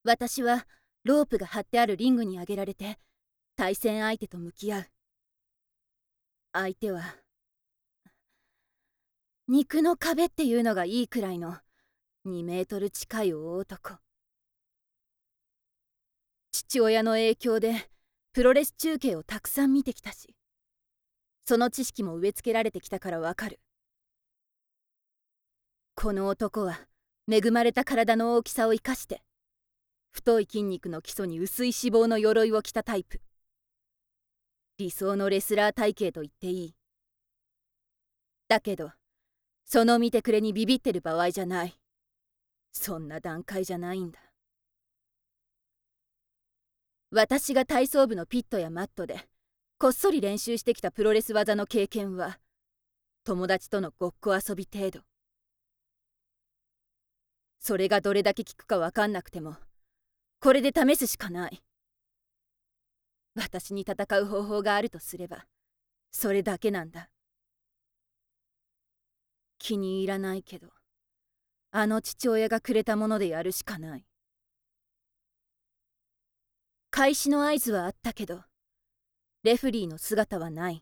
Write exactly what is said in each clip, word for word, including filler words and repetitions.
私はロープが張ってあるリングに上げられて対戦相手と向き合う。相手は肉の壁っていうのがいいくらいのにメートル近い大男。父親の影響でプロレス中継をたくさん見てきたし、その知識も植え付けられてきたからわかる。この男は恵まれた体の大きさを生かして太い筋肉の基礎に薄い脂肪の鎧を着たタイプ。理想のレスラー体型と言っていい。だけどその見てくれにビビってる場合じゃない。そんな段階じゃないんだ。私が体操部のピットやマットでこっそり練習してきたプロレス技の経験は友達とのごっこ遊び程度。それがどれだけ効くか分かんなくてもこれで試すしかない。私に戦う方法があるとすればそれだけなんだ。気に入らないけどあの父親がくれたものでやるしかない。開始の合図はあったけどレフリーの姿はない。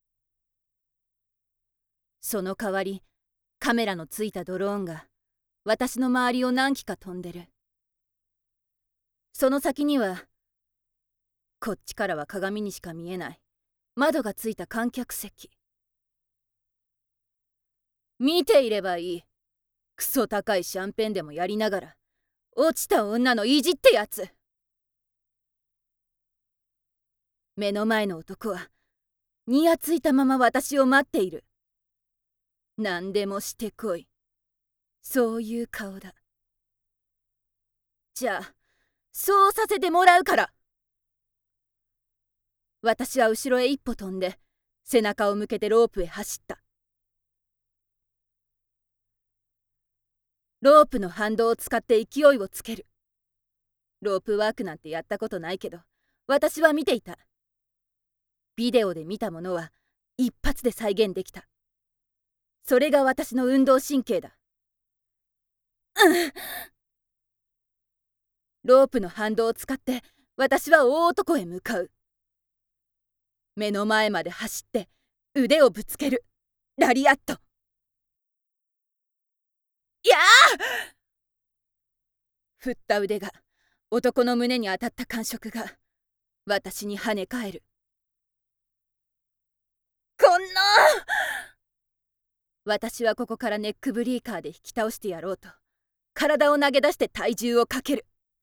その代わりカメラのついたドローンが私の周りを何機か飛んでる。その先にはこっちからは鏡にしか見えない窓がついた観客席。見ていればいい。クソ高いシャンペンでもやりながら落ちた女の意地ってやつ。目の前の男はにやついたまま私を待っている。何でもしてこい、そういう顔だ。じゃあそうさせてもらうから。私は後ろへ一歩飛んで背中を向けてロープへ走った。ロープの反動を使って勢いをつける。ロープワークなんてやったことないけど私は見ていた。ビデオで見たものは一発で再現できた。それが私の運動神経だ。うん、ロープの反動を使って私は大男へ向かう。目の前まで走って腕をぶつけるラリアット。やあ！振った腕が男の胸に当たった感触が私に跳ね返る。こんな！私はここからネックブリーカーで引き倒してやろうと体を投げ出して体重をかける。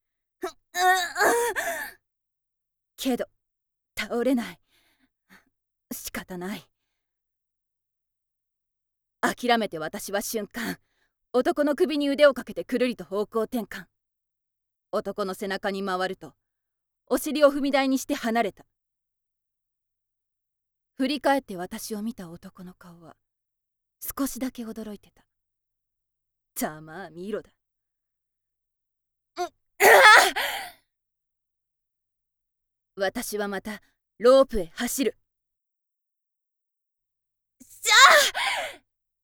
けど倒れない。仕方ない。諦めて私は瞬間男の首に腕をかけてくるりと方向転換。男の背中に回るとお尻を踏み台にして離れた。振り返って私を見た男の顔は少しだけ驚いてた。ざまあ見ろだ。私はまたロープへ走る。しゃあ！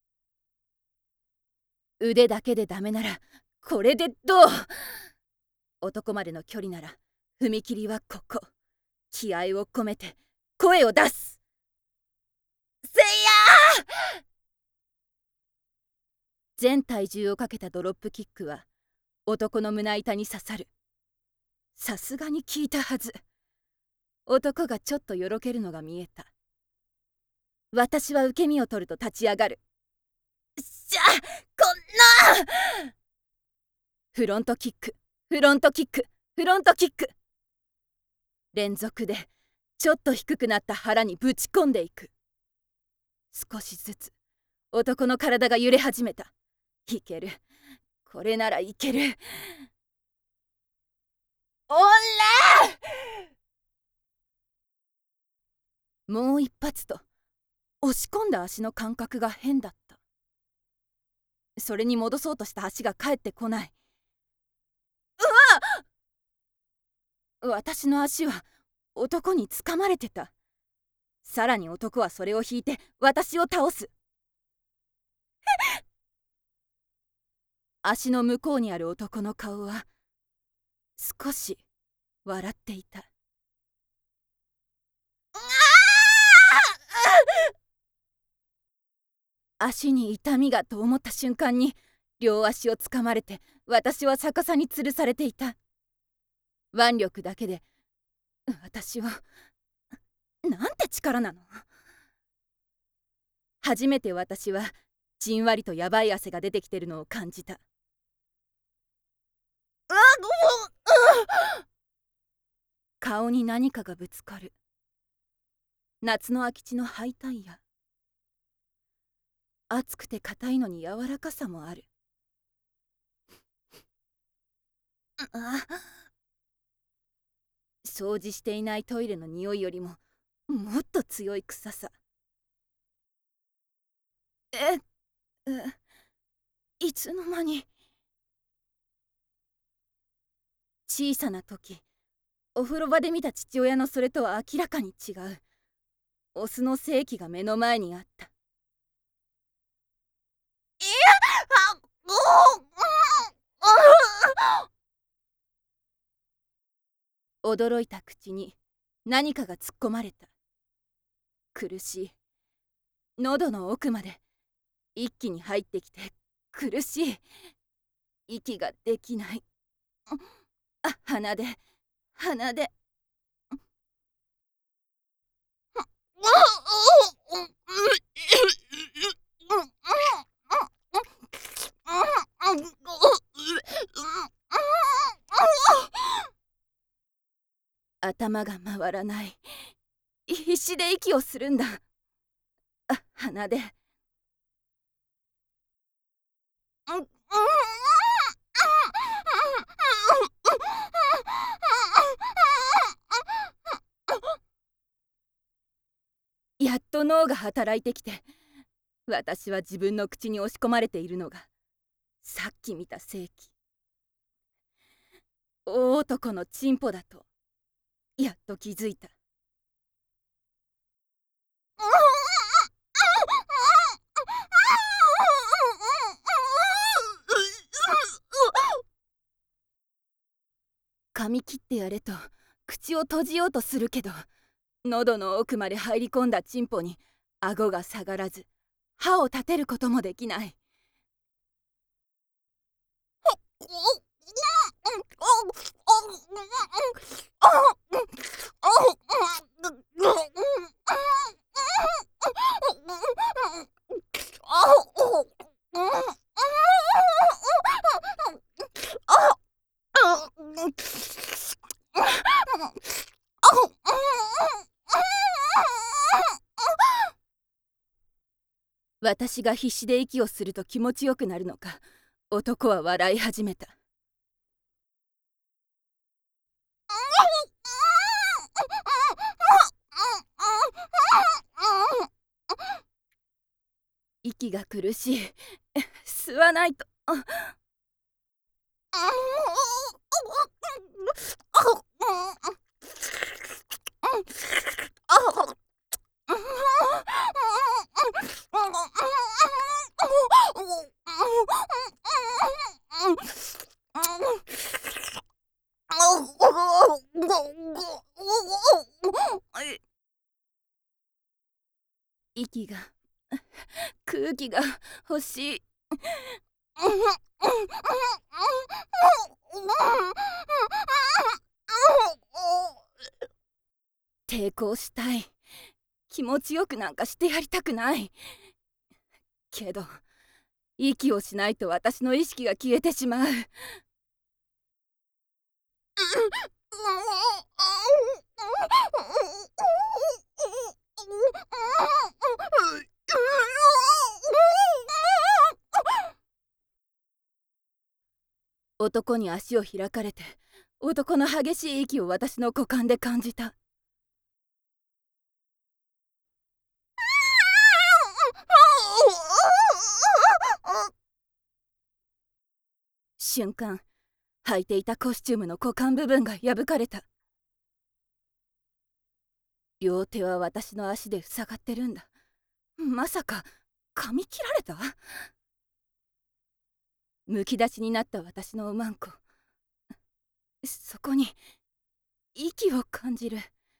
腕だけでダメならこれでどう？男までの距離なら踏切はここ。気合を込めて声を出す。せいやー！全体重をかけたドロップキックは男の胸板に刺さる。さすがに効いたはず。男がちょっとよろけるのが見えた。私は受け身を取ると立ち上がる。しゃ、こんな！フロントキック、フロントキック、フロントキック。連続でちょっと低くなった腹にぶち込んでいく。少しずつ男の体が揺れ始めた。いける、これならいける。おら！もう一発と押し込んだ足の感覚が変だった。それに戻そうとした足が返ってこない。うわ！私の足は男に掴まれてた。さらに男はそれを引いて私を倒す。足の向こうにある男の顔は少し笑っていた。足に痛みがと思った瞬間に両足をつかまれて私は逆さに吊るされていた。腕力だけで私はなんて力なの。初めて私はじんわりとやばい汗が出てきてるのを感じた。顔に何かがぶつかる。夏の空き地のハイタイヤ。熱くて硬いのに柔らかさもある。あ、掃除していないトイレの匂いよりももっと強い臭さ。え、え、いつの間に。小さな時お風呂場で見た父親のそれとは明らかに違うオスの性器が目の前にあった。いや、あ、驚いた口に何かが突っ込まれた。苦しい。喉の奥まで一気に入ってきて苦しい。息ができない。あ、鼻で鼻で頭が回らない。必死で息をするんだ。あ、鼻でやっと脳が働いてきて、私は自分の口に押し込まれているのがさっき見た性器、大男のチンポだとやっと気づいた。髪切ってやれと口を閉じようとするけど、喉の奥まで入り込んだチンポに顎が下がらず歯を立てることもできない。私が必死で息をすると気持ちよくなるのか、男は笑い始めた。息が苦しい。吸わないと。息が空気が欲しい。抵抗したい。気持ちよくなんかしてやりたくない。けど息をしないと私の意識が消えてしまう。男に足を開かれて、男の激しい息を私の股間で感じた。瞬間、履いていたコスチュームの股間部分が破かれた。両手は私の足で塞がってるんだ。まさか噛み切られた？むき出しになった私のおまんこ。 そこに息を感じる。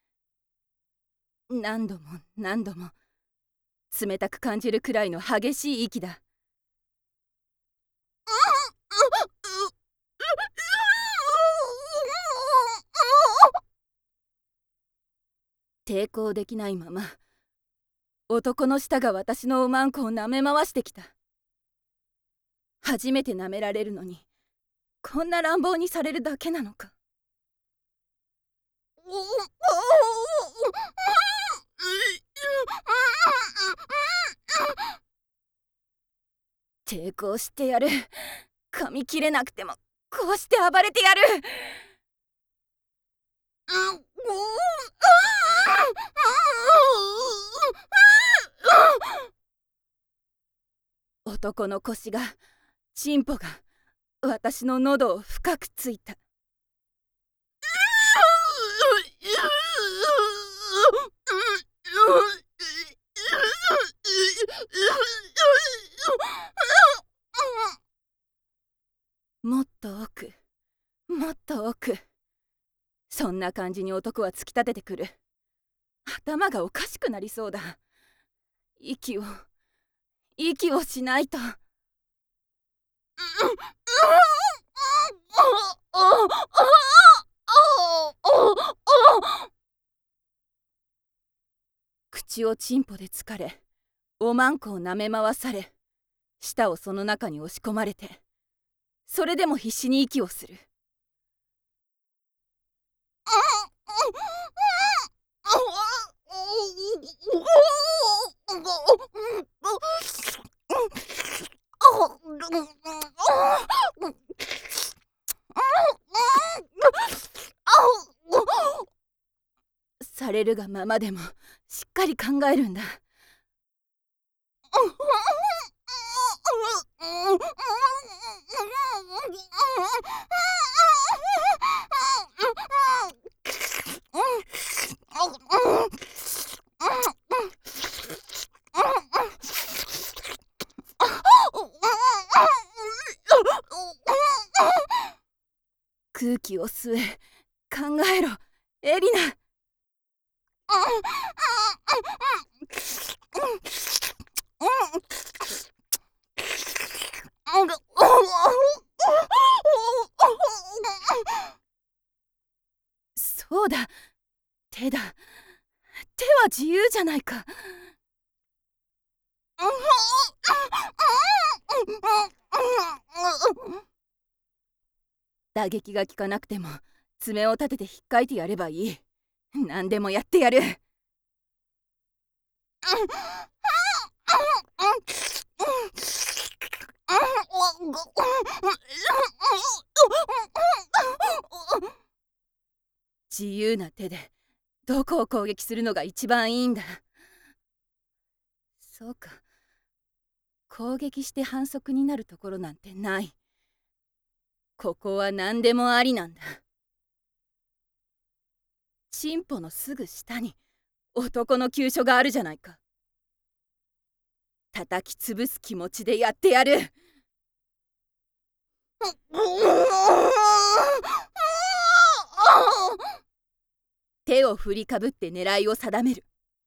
何度も何度も冷たく感じるくらいの激しい息だ。抵抗できないまま男の舌が私のおまんこを舐め回してきた。初めて舐められるのにこんな乱暴にされるだけなのか。抵抗してやる。噛み切れなくてもこうして暴れてやる。男の腰がチンポが私の喉を深くついた。もっと奥、もっと奥。そんな感じに男は突き立ててくる。頭がおかしくなりそうだ。息を息をしないと。口をチンポでつかれ、おまんこを舐め回され、舌をその中に押し込まれて、それでも必死に息をする。されるがままでもしっかり考えるんだ。空気を吸え。考えろ、エリナ。そうだ、手だ。手は自由じゃないか。打撃が効かなくても爪を立てて引っかいてやればいい。何でもやってやる。自由な手でどこを攻撃するのが一番いいんだ。そうか、攻撃して反則になるところなんてない。ここは何でもありなんだ。チンポのすぐ下に男の急所があるじゃないか。叩き潰す気持ちでやってやる。手を振りかぶって狙いを定める。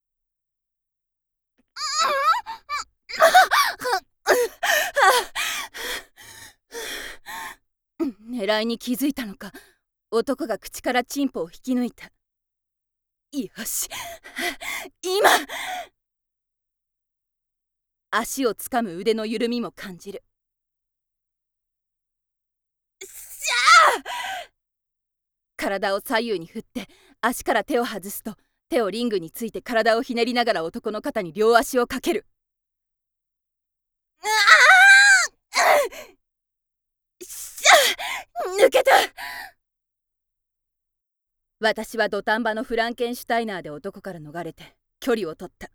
狙いに気づいたのか、男が口からチンポを引き抜いた。よし、今。足をつかむ腕の緩みも感じる。しゃあ！体を左右に振って足から手を外すと、手をリングについて体をひねりながら男の肩に両足をかける。ああ！しゃ！抜けた！私は土壇場のフランケンシュタイナーで男から逃れて距離を取った。